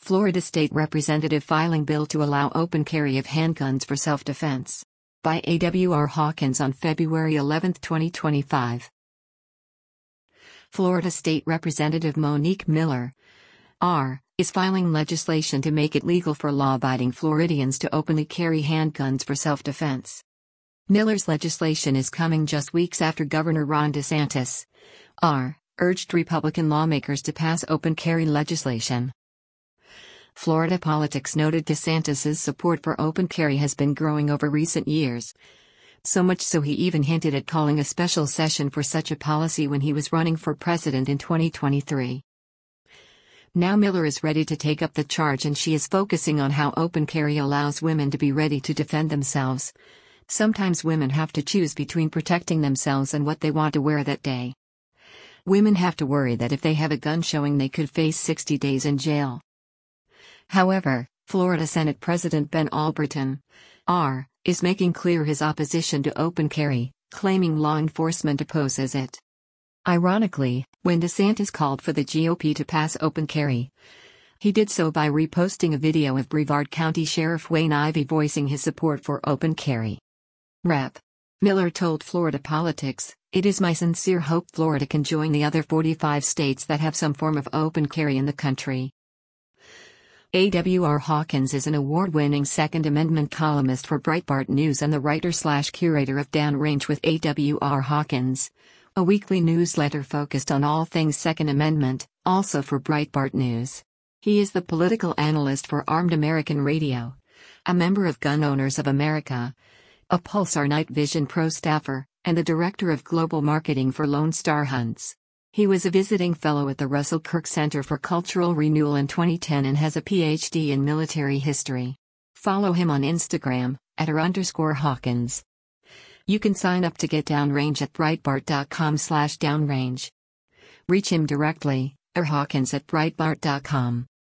Florida State Representative filing bill to allow open carry of handguns for self-defense. By A.W.R. Hawkins on February 11, 2025. Florida State Representative Monique Miller, R., is filing legislation to make it legal for law-abiding Floridians to openly carry handguns for self-defense. Miller's legislation is coming just weeks after Governor Ron DeSantis, R., urged Republican lawmakers to pass open carry legislation. Florida politics noted DeSantis' support for open carry has been growing over recent years. So much so he even hinted at calling a special session for such a policy when he was running for president in 2023. Now Miller is ready to take up the charge, and she is focusing on how open carry allows women to be ready to defend themselves. Sometimes women have to choose between protecting themselves and what they want to wear that day. Women have to worry that if they have a gun showing, they could face 60 days in jail. However, Florida Senate President Ben Alberton, R., is making clear his opposition to open carry, claiming law enforcement opposes it. Ironically, when DeSantis called for the GOP to pass open carry, he did so by reposting a video of Brevard County Sheriff Wayne Ivey voicing his support for open carry. Rep. Miller told Florida Politics, "It is my sincere hope Florida can join the other 45 states that have some form of open carry in the country." A.W.R. Hawkins is an award-winning Second Amendment columnist for Breitbart News and the writer/curator of Downrange with A.W.R. Hawkins, a weekly newsletter focused on all things Second Amendment, also for Breitbart News. He is the political analyst for Armed American Radio, a member of Gun Owners of America, a Pulsar Night Vision Pro staffer, and the director of global marketing for Lone Star Hunts. He was a visiting fellow at the Russell Kirk Center for Cultural Renewal in 2010 and has a PhD in military history. Follow him on Instagram, @r_Hawkins. You can sign up to get Downrange at Breitbart.com/downrange. Reach him directly, or Hawkins@Breitbart.com.